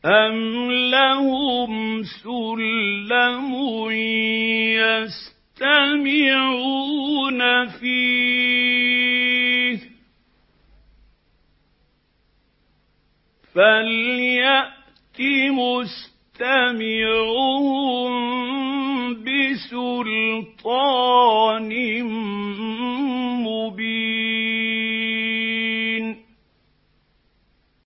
أَمْ لَهُمْ سُلَّمٌ يَسْتَمِعُونَ فِيهِ فَلْيَأْتِ مُسْتَمِعُهُم بِسُلْطَانٍ